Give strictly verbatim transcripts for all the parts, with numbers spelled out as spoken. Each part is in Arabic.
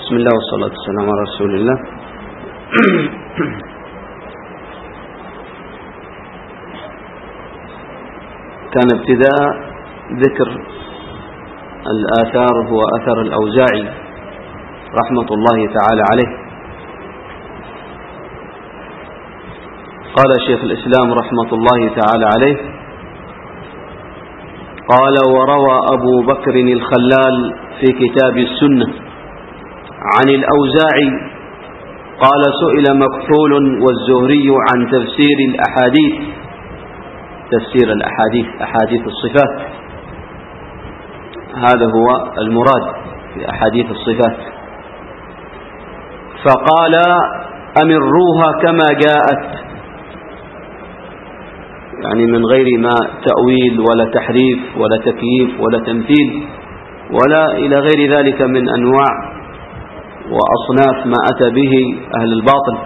بسم الله والصلاة والسلام على رسول الله. كان ابتداء ذكر الآثار هو أثر الأوزاعي رحمة الله تعالى عليه. قال شيخ الإسلام رحمة الله تعالى عليه: قال: وروى أبو بكر الخلال في كتاب السنة عن الأوزاعي قال: سئل مكحول والزهري عن تفسير الأحاديث، تفسير الأحاديث أحاديث الصفات، هذا هو المراد في أحاديث الصفات، فقال: أمروها كما جاءت، يعني من غير ما تأويل ولا تحريف ولا تكييف ولا تمثيل ولا إلى غير ذلك من أنواع وأصناف ما أتى به أهل الباطل.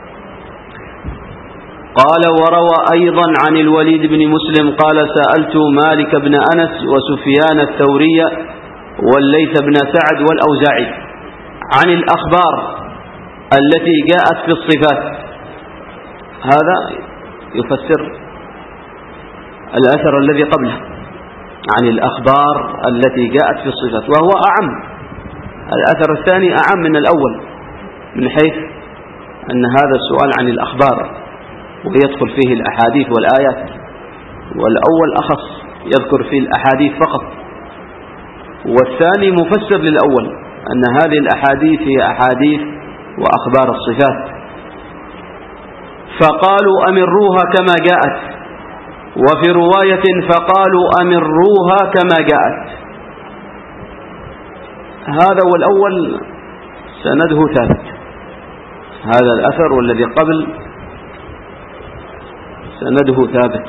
قال: وروى أيضا عن الوليد بن مسلم قال: سألت مالك بن أنس وسفيان الثوري والليث بن سعد والأوزاعي عن الأخبار التي جاءت في الصفات. هذا يفسر الأثر الذي قبله عن الأخبار التي جاءت في الصفات، وهو أعم، الأثر الثاني أعم من الأول من حيث أن هذا السؤال عن الأخبار ويدخل فيه الأحاديث والآيات، والأول أخص يذكر فيه الأحاديث فقط، والثاني مفسر للأول أن هذه الأحاديث هي أحاديث وأخبار الصفات. فقالوا: أمروها كما جاءت، وفي رواية فقالوا: أمروها كما جاءت. هذا والأول سنده ثابت، هذا الأثر والذي قبل سنده ثابت.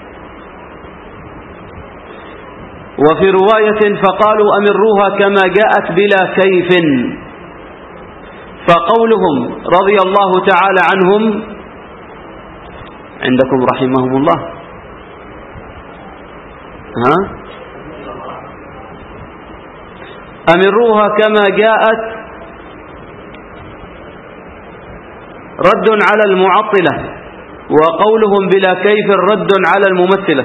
وفي رواية فقالوا: أمروها كما جاءت بلا كيف. فقولهم رضي الله تعالى عنهم عندكم رحمهم الله، ها؟ أمروها كما جاءت رد على المعطلة، وقولهم بلا كيف رد على الممثلة.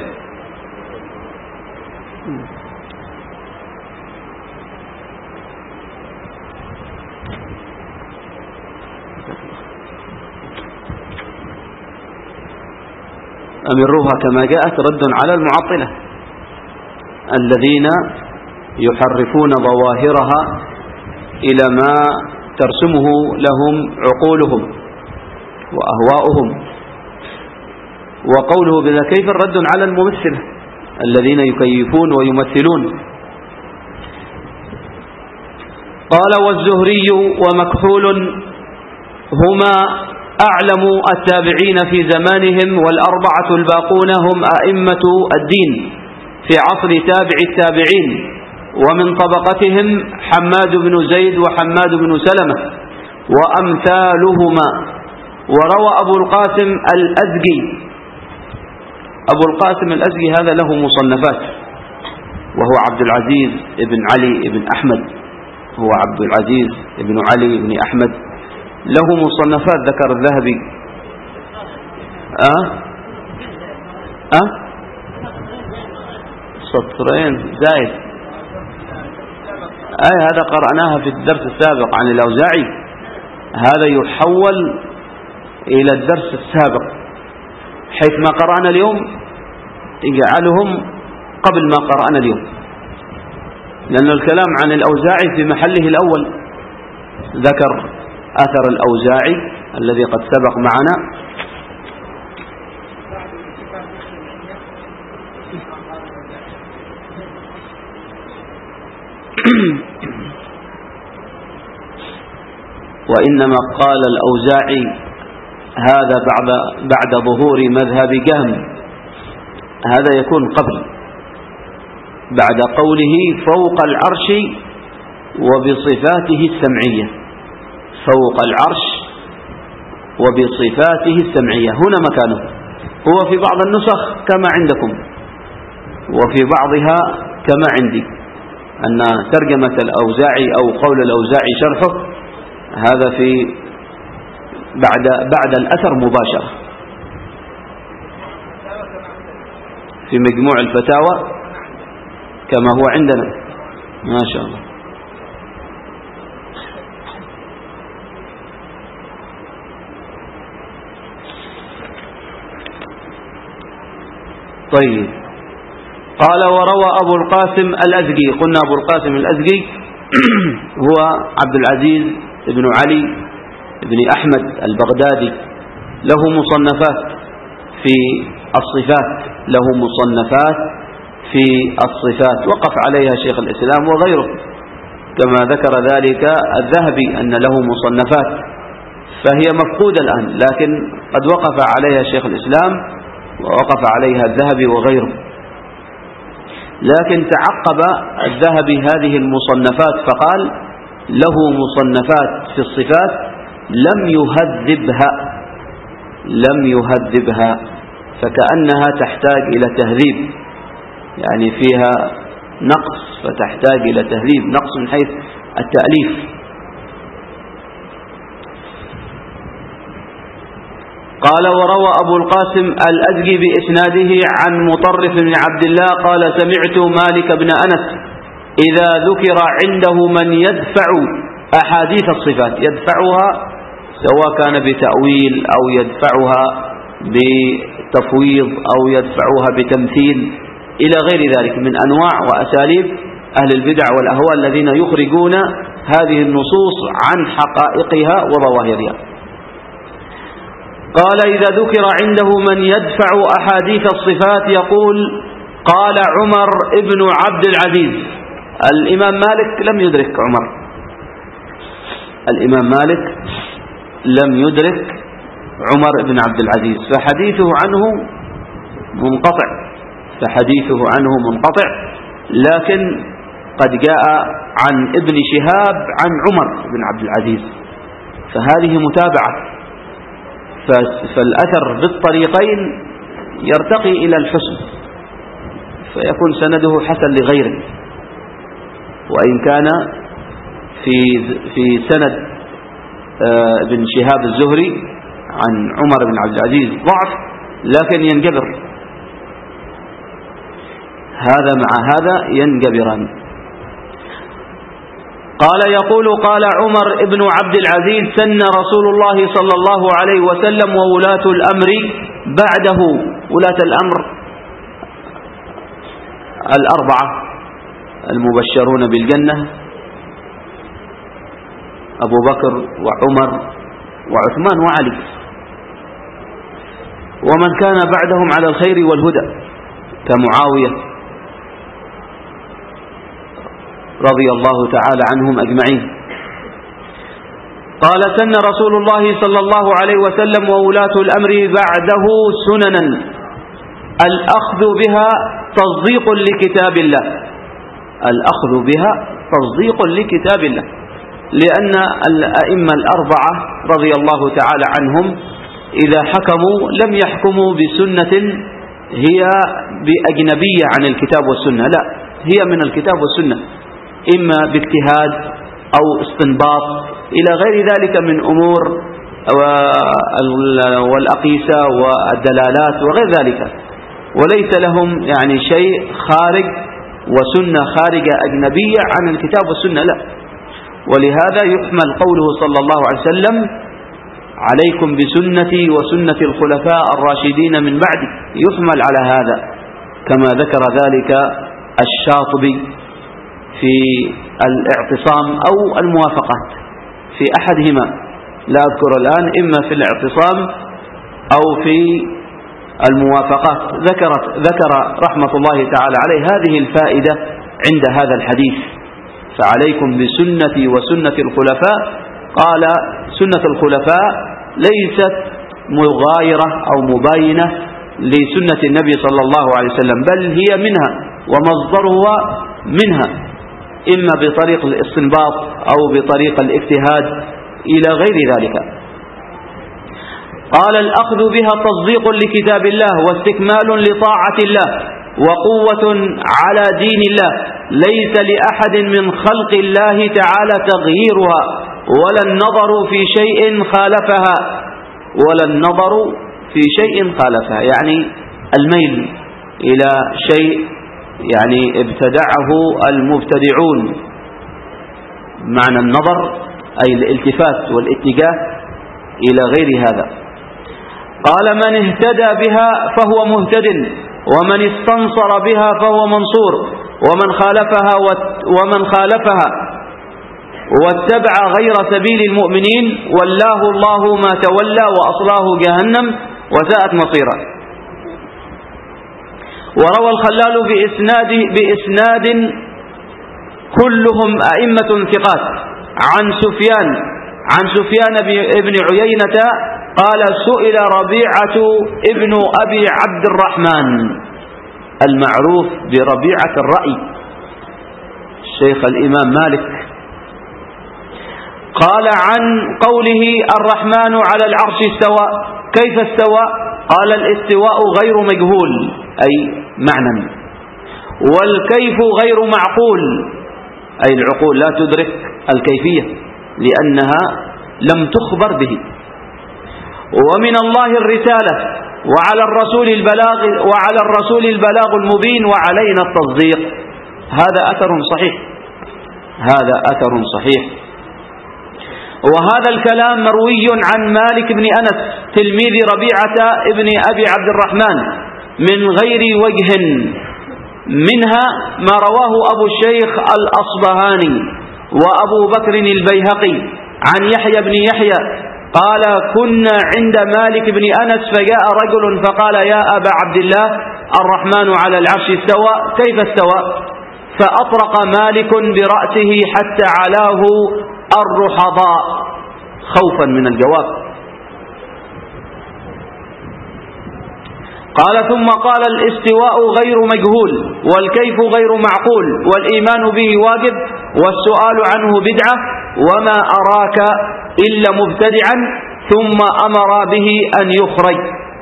أمروها كما جاءت رد على المعطلة الذين يحرفون ظواهرها إلى ما ترسمه لهم عقولهم وأهواؤهم. وقوله بلا كيف رد على الممثلة الذين يكيفون ويمثلون. قال: والزهري ومكحول هما أعلم التابعين في زمانهم، والأربعة الباقون هم أئمة الدين في عصر تابع التابعين، ومن طبقتهم حماد بن زيد وحماد بن سلمة وأمثالهما. وروى أبو القاسم الأزجي، أبو القاسم الأزجي هذا له مصنفات، وهو عبد العزيز بن علي بن أحمد، هو عبد العزيز بن علي بن أحمد، له مصنفات ذكر الذهبي. أه أه سطرين زائد، أي هذا قرأناها في الدرس السابق عن الأوزاعي، هذا يحول إلى الدرس السابق، حيث ما قرأنا اليوم يجعلهم قبل ما قرأنا اليوم، لأن الكلام عن الأوزاعي في محله الأول. ذكر أثر الأوزاعي الذي قد سبق معنا، وإنما قال الأوزاعي هذا بعد بعد ظهور مذهب جهم، هذا يكون قبل، بعد قوله فوق العرش وبصفاته السمعية، فوق العرش وبصفاته السمعية، هنا مكانه. هو في بعض النسخ كما عندكم، وفي بعضها كما عندي، أن ترجمة الأوزاعي أو قول الأوزاعي شرحه هذا في بعد بعد الأثر مباشرة في مجموع الفتاوى كما هو عندنا ما شاء الله. طيب قال وروى أبو القاسم الأزجي. قلنا أبو القاسم الأزجي هو عبد العزيز بن علي بن أحمد البغدادي، له مصنفات في الصفات له مصنفات في الصفات وقف عليها شيخ الإسلام وغيره، كما ذكر ذلك الذهبي أن له مصنفات فهي مفقودة الآن، لكن قد وقف عليها شيخ الإسلام ووقف عليها الذهبي وغيره. لكن تعقب الذهبي هذه المصنفات فقال له مصنفات في الصفات لم يهذبها لم يهذبها فكأنها تحتاج إلى تهذيب، يعني فيها نقص فتحتاج إلى تهذيب، نقص من حيث التأليف. قال وروى أبو القاسم الأزجي بإسناده عن مطرف بن عبد الله قال سمعت مالك بن أنس إذا ذكر عنده من يدفع أحاديث الصفات، يدفعها سواء كان بتأويل أو يدفعها بتفويض أو يدفعها بتمثيل إلى غير ذلك من أنواع وأساليب أهل البدع والأهواء الذين يخرجون هذه النصوص عن حقائقها وظواهرها. قال إذا ذكر عنده من يدفع أحاديث الصفات يقول قال عمر ابن عبد العزيز. الإمام مالك لم يدرك عمر، الإمام مالك لم يدرك عمر بن عبد العزيز، فحديثه عنه منقطع فحديثه عنه منقطع لكن قد جاء عن ابن شهاب عن عمر بن عبد العزيز، فهذه متابعة، فالأثر بالطريقين يرتقي إلى الحسن فيكون سنده حسن لغيره، وإن كان في في سند ابن شهاب الزهري عن عمر بن عبد العزيز ضعف لكن ينجبر، هذا مع هذا ينجبران. قال يقول قال عمر ابن عبد العزيز سن رسول الله صلى الله عليه وسلم وولاة الأمر بعده، ولاة الأمر الأربعة المبشرون بالجنة أبو بكر وعمر وعثمان وعلي، ومن كان بعدهم على الخير والهدى كمعاوية رضي الله تعالى عنهم أجمعين. قال سن رسول الله صلى الله عليه وسلم وولاة الأمر بعده سننا الأخذ بها تصديق لكتاب الله، الأخذ بها تصديق لكتاب الله، لأن الأئمة الأربعة رضي الله تعالى عنهم إذا حكموا لم يحكموا بسنة هي بأجنبية عن الكتاب والسنة، لا، هي من الكتاب والسنة، إما باجتهاد أو استنباط إلى غير ذلك من أمور والأقيسة والدلالات وغير ذلك، وليس لهم يعني شيء خارج وسنة خارجة أجنبية عن الكتاب والسنة، لا. ولهذا يحمل قوله صلى الله عليه وسلم عليكم بسنتي وسنة الخلفاء الراشدين من بعدي، يحمل على هذا كما ذكر ذلك الشاطبي في الاعتصام أو الموافقات في أحدهما، لا أذكر الآن، إما في الاعتصام أو في الموافقات، ذكرت ذكر رحمة الله تعالى عليه هذه الفائدة عند هذا الحديث، فعليكم بسنتي وسنة الخلفاء. قال سنة الخلفاء ليست مغايرة أو مباينة لسنة النبي صلى الله عليه وسلم، بل هي منها ومصدرها منها، إما بطريق الاستنباط أو بطريق الاجتهاد إلى غير ذلك. قال الأخذ بها تصديق لكتاب الله واستكمال لطاعة الله وقوة على دين الله، ليس لأحد من خلق الله تعالى تغييرها ولا النظر في شيء خالفها ولا النظر في شيء خالفها، يعني الميل إلى شيء يعني ابتدعه المبتدعون. معنى النظر أي الالتفات والاتجاه إلى غير هذا. قال: من اهتدى بها فهو مهتد، ومن استنصر بها فهو منصور، ومن خالفها ومن خالفها واتبع غير سبيل المؤمنين ولاه الله ما تولى وأصلاه جهنم وساءت مصيرا. وروى الخلال بإسناد, بإسناد كلهم أئمة ثقات عن سفيان عن سفيان بن عيينة قال: سئل ربيعة ابن أبي عبد الرحمن المعروف بربيعة الرأي الشيخ الإمام مالك، قال عن قوله: الرحمن على العرش استوى، كيف استوى؟ قال: الاستواء غير مجهول أي معنى، والكيف غير معقول أي العقول لا تدرك الكيفية لأنها لم تخبر به. ومن الله الرسالة وعلى الرسول البلاغ وعلى الرسول البلاغ المبين وعلينا التصديق. هذا أثر صحيح هذا أثر صحيح وهذا الكلام مروي عن مالك بن أنس تلميذ ربيعة ابن أبي عبد الرحمن من غير وجه، منها ما رواه أبو الشيخ الأصبهاني وأبو بكر البيهقي عن يحيى بن يحيى قال: كنا عند مالك بن أنس فجاء رجل فقال: يا أبا عبد الله، الرحمن على العرش استوى، كيف استوى؟ فأطرق مالك برأسه حتى علاه الرحضاء خوفا من الجواب. قال: ثم قال: الاستواء غير مجهول، والكيف غير معقول، والإيمان به واجب، والسؤال عنه بدعة، وما أراك إلا مبتدعا، ثم أمر به أن يخرج.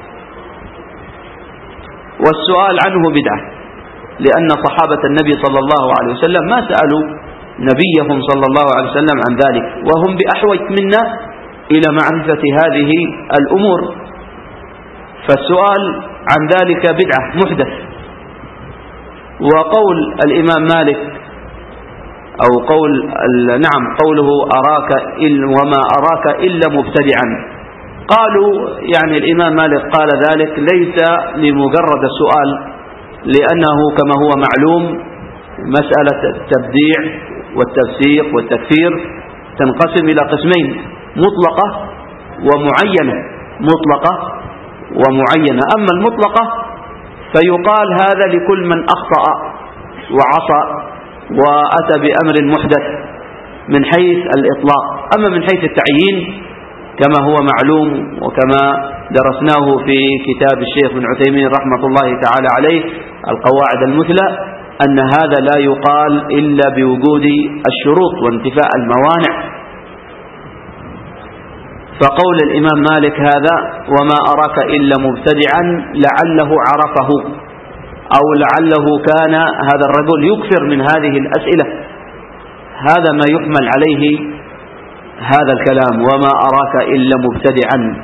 والسؤال عنه بدعة لأن صحابة النبي صلى الله عليه وسلم ما سألوا نبيهم صلى الله عليه وسلم عن ذلك، وهم بأحوج منا إلى معرفة هذه الأمور، فالسؤال عن ذلك بدعة محدث. وقول الإمام مالك أو قول نعم قوله: أراك إلا وما أراك إلا مبتدعا، قالوا يعني الإمام مالك قال ذلك ليس لمجرد السؤال، لأنه كما هو معلوم مسألة التبديع والتفسيق والتكفير تنقسم إلى قسمين: مطلقة ومعينة مطلقة ومعينة. أما المطلقة فيقال هذا لكل من أخطأ وعصى وأتى بأمر محدث من حيث الإطلاق. أما من حيث التعيين كما هو معلوم وكما درسناه في كتاب الشيخ ابن عثيمين رحمة الله تعالى عليه القواعد المثلى، أن هذا لا يقال إلا بوجود الشروط وانتفاء الموانع. فقول الإمام مالك هذا: وما أراك إلا مبتدعا، لعله عرفه أو لعله كان هذا الرجل يكثر من هذه الأسئلة، هذا ما يحمل عليه هذا الكلام: وما أراك إلا مبتدعا.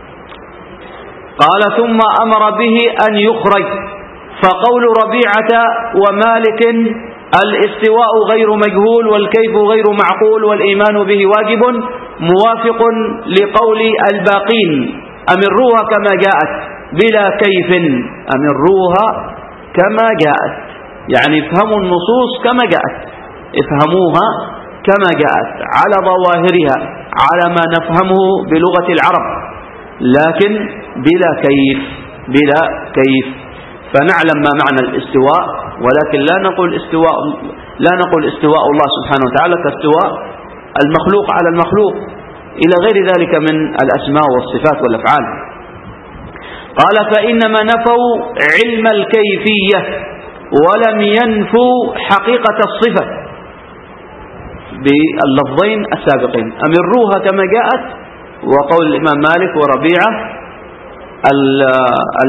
قال: ثم أمر به أن يخرج. فقول ربيعة ومالك: الاستواء غير مجهول، والكيف غير معقول، والإيمان به واجب، موافق لقول الباقين: أمروها كما جاءت بلا كيف، أمروها كما جاءت، يعني افهموا النصوص كما جاءت، افهموها كما جاءت على ظواهرها، على ما نفهمه بلغة العرب، لكن بلا كيف بلا كيف. فنعلم ما معنى الاستواء، ولكن لا نقول استواء لا نقول استواء الله سبحانه وتعالى كاستواء المخلوق على المخلوق إلى غير ذلك من الأسماء والصفات والأفعال. قال: فإنما نفوا علم الكيفية ولم ينفوا حقيقة الصفة باللفظين السابقين: أمروها كما جاءت، وقول الإمام مالك وربيعة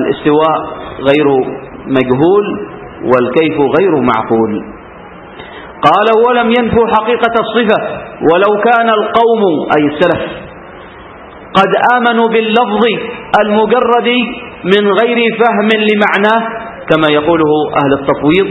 الاستواء غير مجهول والكيف غير معقول. قال ولم ينفوا حقيقة الصفة ولو كان القوم أي السلف قد آمنوا باللفظ المجرد من غير فهم لمعناه كما يقوله أهل التفويض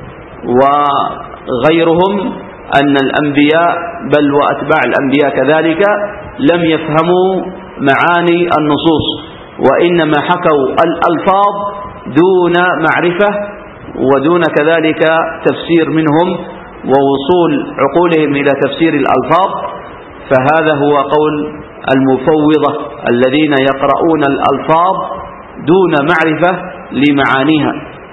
وغيرهم أن الأنبياء بل وأتباع الأنبياء كذلك لم يفهموا معاني النصوص وإنما حكوا الألفاظ دون معرفة ودون كذلك تفسير منهم ووصول عقولهم إلى تفسير الألفاظ. فهذا هو قول المفوضة الذين يقرؤون الألفاظ دون معرفة لمعانيها.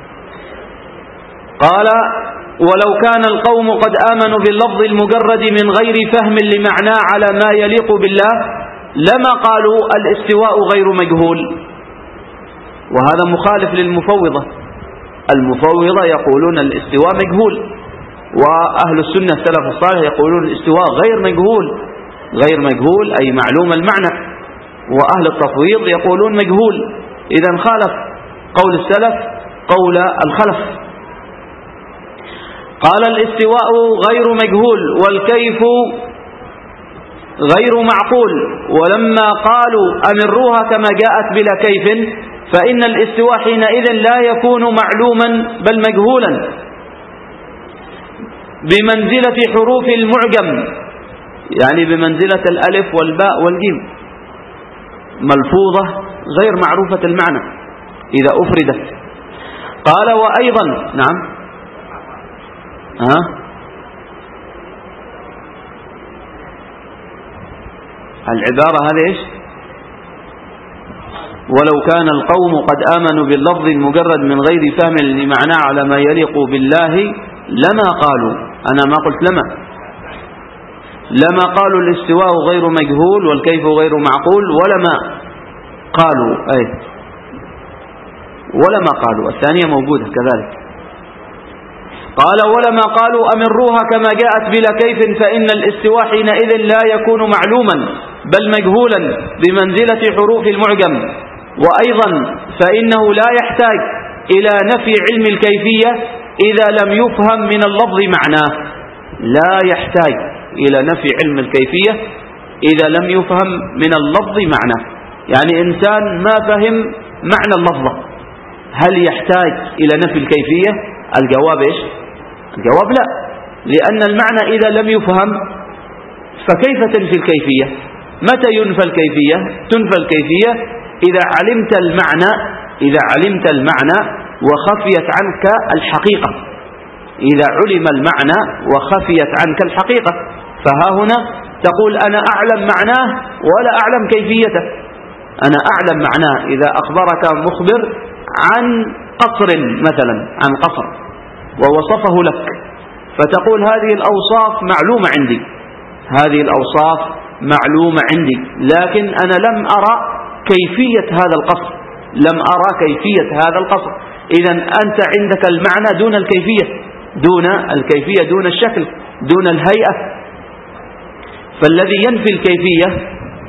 قال ولو كان القوم قد آمنوا باللفظ المجرد من غير فهم لمعناه على ما يليق بالله لما قالوا الاستواء غير مجهول. وهذا مخالف للمفوضة. المفوضة يقولون الاستواء مجهول وأهل السنة السلف الصالح يقولون الاستواء غير مجهول. غير مجهول أي معلوم المعنى. وأهل التفويض يقولون مجهول. إذن خالف قول السلف قول الخلف. قال الاستواء غير مجهول والكيف غير معقول ولما قالوا أمروها كما جاءت بلا كيف فإن الاستواء حينئذ لا يكون معلوما بل مجهولا بمنزلة حروف المعجم يعني بمنزلة الألف والباء والجيم ملفوظة غير معروفة المعنى إذا أفردت. قال وأيضا نعم ها العبارة هذه إيش؟ ولو كان القوم قد آمنوا باللفظ المجرد من غير فهم لمعناه على ما يليق بالله لما قالوا أنا ما قلت لما لما قالوا الاستواء غير مجهول والكيف غير معقول ولما قالوا أي ولما قالوا الثانية موجودة كذلك. قال ولما قالوا أمروها كما جاءت بلا كيف فإن الاستواء حينئذ لا يكون معلوما بل مجهولا بمنزلة حروف المعجم. وأيضا فإنه لا يحتاج إلى نفي علم الكيفية إذا لم يفهم من اللفظ معناه. لا يحتاج إلى نفي علم الكيفية إذا لم يفهم من اللفظ معناه. يعني إنسان ما فهم معنى اللفظة هل يحتاج إلى نفي الكيفية؟ الجواب إيش؟ الجواب لا، لأن المعنى إذا لم يفهم فكيف تنفي الكيفية؟ متى ينفى الكيفية؟ تنفى الكيفية إذا علمت المعنى إذا علمت المعنى وخفيت عنك الحقيقة. إذا علم المعنى وخفيت عنك الحقيقة فها هنا تقول أنا أعلم معناه ولا أعلم كيفيته. أنا أعلم معناه إذا أخبرك مخبر عن قصر مثلا عن قصر ووصفه لك فتقول هذه الأوصاف معلومة عندي هذه الأوصاف معلومة عندي لكن أنا لم أرى كيفية هذا القصر لم أرى كيفية هذا القصر. إذن أنت عندك المعنى دون الكيفية دون الكيفية دون الشكل دون الهيئة. فالذي ينفي الكيفية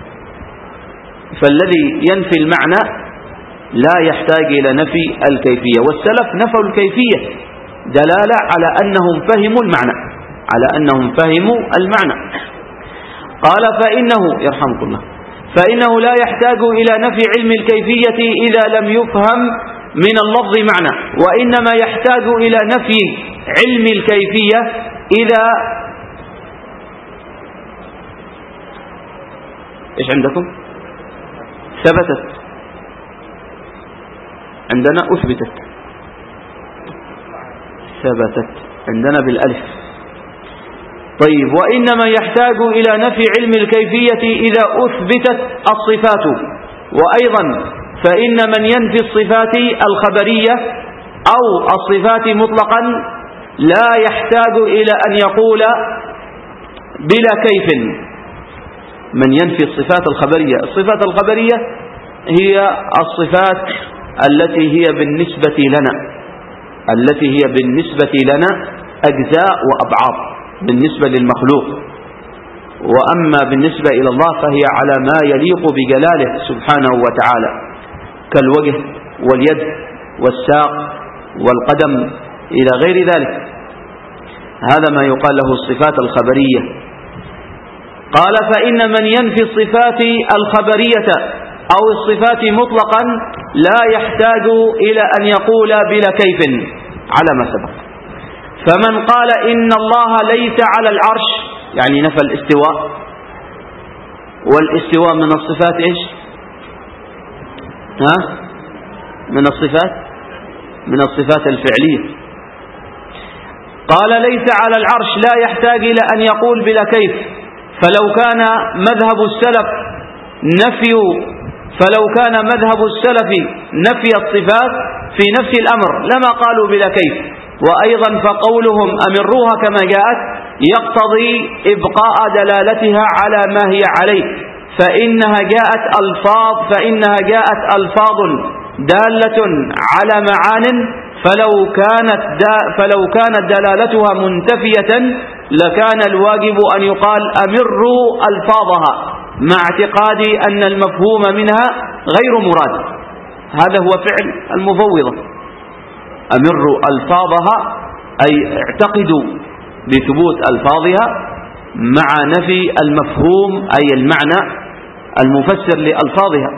فالذي ينفي المعنى لا يحتاج إلى نفي الكيفية. والسلف نفوا الكيفية دلالة على أنهم فهموا المعنى على أنهم فهموا المعنى. قال فإنه يرحمك الله فإنه لا يحتاج إلى نفي علم الكيفية إذا لم يفهم من اللفظ معنى وإنما يحتاج إلى نفي علم الكيفية إذا إيش عندكم ثبتت عندنا أثبتت ثبتت عندنا بالألف. طيب وإنما يحتاج إلى نفي علم الكيفية إذا أثبتت الصفات. وأيضا فإن من ينفي الصفات الخبرية أو الصفات مطلقا لا يحتاج إلى أن يقول بلا كيف. من ينفي الصفات الخبرية الصفات الخبرية هي الصفات التي هي بالنسبة لنا التي هي بالنسبة لنا أجزاء وأبعاد بالنسبة للمخلوق. وأما بالنسبة إلى الله فهي على ما يليق بجلاله سبحانه وتعالى كالوجه واليد والساق والقدم إلى غير ذلك. هذا ما يقال له الصفات الخبرية. قال فإن من ينفي الصفات الخبرية أو الصفات مطلقا لا يحتاج إلى أن يقول بلا كيف على ما سبق. فمن قال إن الله ليس على العرش يعني نفى الاستواء، والاستواء من الصفات إيش؟ ها؟ من الصفات من الصفات الفعلية. قال ليس على العرش لا يحتاج إلى أن يقول بلا كيف. فلو كان مذهب السلف نفي فلو كان مذهب السلف نفي الصفات في نفس الأمر لما قالوا بلا كيف. وأيضا فقولهم أمروها كما جاءت يقتضي إبقاء دلالتها على ما هي عليه، فإنها جاءت ألفاظ فإنها جاءت ألفاظ دالة على معان، فلو كانت فلو كانت دلالتها منتفية لكان الواجب أن يقال أمروا ألفاظها مع اعتقاد أن المفهوم منها غير مراد. هذا هو فعل المفوضة، أمروا ألفاظها أي اعتقدوا بثبوت ألفاظها مع نفي المفهوم أي المعنى المفسر لألفاظها.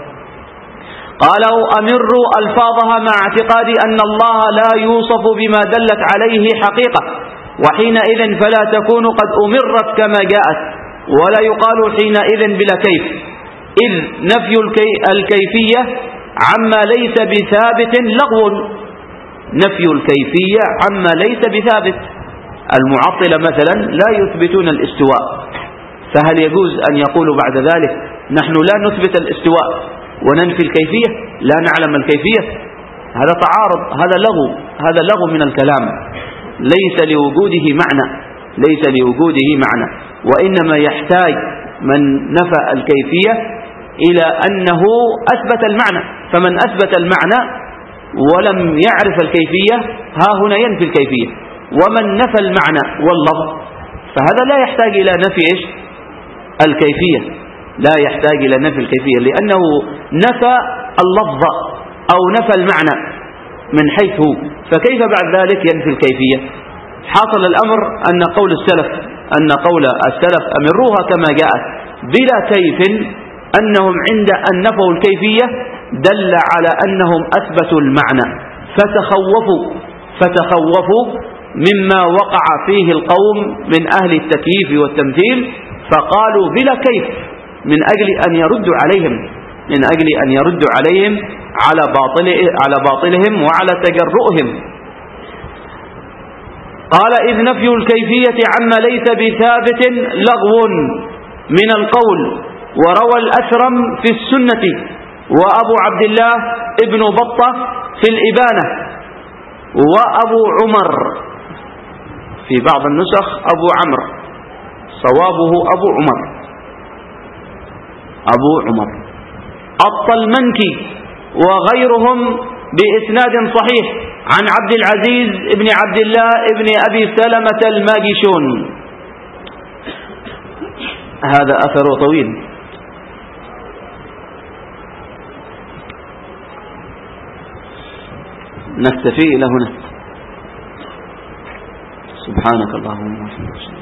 قالوا أمروا ألفاظها مع اعتقاد أن الله لا يوصف بما دلت عليه حقيقة، وحينئذ فلا تكون قد أمرت كما جاءت، ولا يقال حينئذ بلا كيف، إذ نفي الكيفية عما ليس بثابت لغو. نفي الكيفية عما ليس بثابت. المعطلة مثلا لا يثبتون الاستواء، فهل يجوز أن يقولوا بعد ذلك نحن لا نثبت الاستواء وننفي الكيفية، لا نعلم الكيفية؟ هذا تعارض، هذا لغو، هذا لغو من الكلام، ليس لوجوده معنى، ليس لوجوده معنى. وإنما يحتاج من نفى الكيفية إلى أنه أثبت المعنى، فمن أثبت المعنى ولم يعرف الكيفية ها هنا ينفي الكيفية. ومن نفى المعنى واللفظ فهذا لا يحتاج إلى نفي إيش؟ الكيفية، لا يحتاج إلى نفي الكيفية، لأنه نفى اللفظ أو نفى المعنى من حيث هو، فكيف بعد ذلك ينفي الكيفية؟ حاصل الأمر أن قول السلف أن قول السلف أمروها كما جاءت بلا كيف، أنهم عند أن نفوا الكيفية دل على أنهم أثبتوا المعنى، فتخوفوا فتخوفوا مما وقع فيه القوم من أهل التكييف والتمثيل، فقالوا بلا كيف من أجل أن يردوا عليهم من أجل أن يردوا عليهم على باطل على باطلهم وعلى تجرؤهم. قال إذ نفي الكيفية عما ليس بثابت لغو من القول. وروى الأثرم في السنة وأبو عبد الله ابن بطة في الإبانة وأبو عمر في بعض النسخ أبو عمرو، صوابه أبو عمر أبو عمر الطلمنكي وغيرهم بإسناد صحيح عن عبد العزيز ابن عبد الله ابن أبي سلمة الماجشون. هذا أثر طويل. نكتفي إلى هنا. سبحانك اللهم وبحمدك.